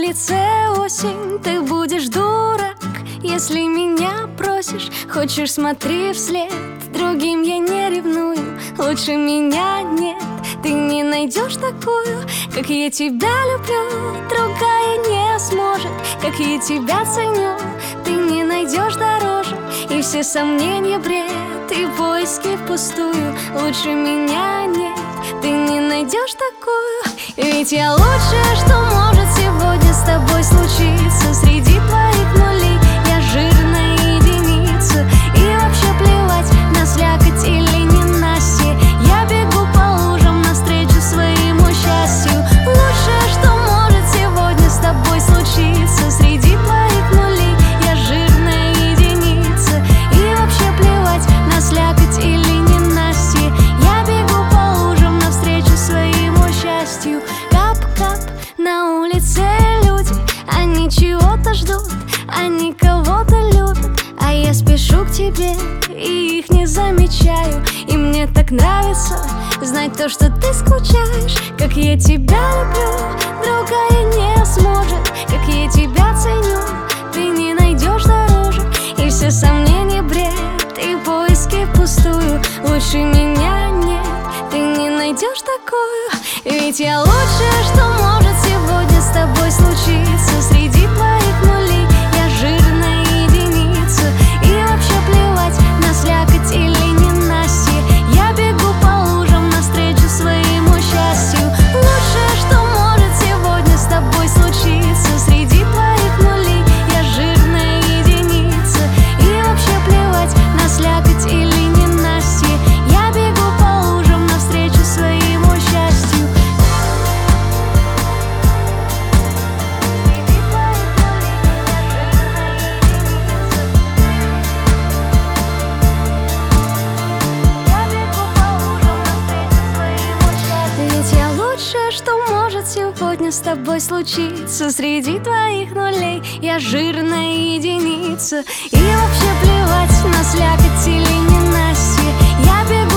улице осень, ты будешь дурак, если меня просишь. Хочешь, смотри вслед, другим я не ревную. Лучше меня нет, ты не найдешь такую, как я тебя люблю. Другая не сможет, как я тебя ценю. Ты не найдешь дороже, и все сомнения бред, и поиски впустую. Лучше меня нет, ты не найдешь такую. Ведь я лучшее, что может сегодня с тобой случиться. Среди твоих нулей я жирная единица. И вообще плевать, на слякоть или ненастье. Я бегу по лужам навстречу своему счастью. Лучшее, что может сегодня с тобой случиться. Среди твоих нулей я жирная единица. И вообще плевать, на слякоть или ненастье. Я бегу по лужам навстречу своему счастью. Кап-кап, на улице люди, они чего-то ждут, они кого-то любят, а я спешу к тебе и их не замечаю. И мне так нравится знать то, что ты скучаешь, как я тебя люблю. Другая не сможет, как я тебя ценю. Ты не найдешь дороже, и все сомнения бред, и поиски впустую. Лучше меня нет, ты не найдешь такую. Ведь я лучшее, что может сегодня с тобой случиться. Среди твоих нулей я жирная единица. И вообще плевать, на слякоть или ненастье. Я бегу по лужам навстречу своему счастью. Лучшее, что может сегодня с тобой случиться. Среди твоих нулей я жирная единица. И вообще плевать, на слякоть или ненастье. Я бегу по лужам навстречу своему счастью. Ведь я лучшее, что может сегодня с тобой случиться. Среди твоих нулей я жирная единица. И вообще плевать, на слякоть или ненастье. Я бегу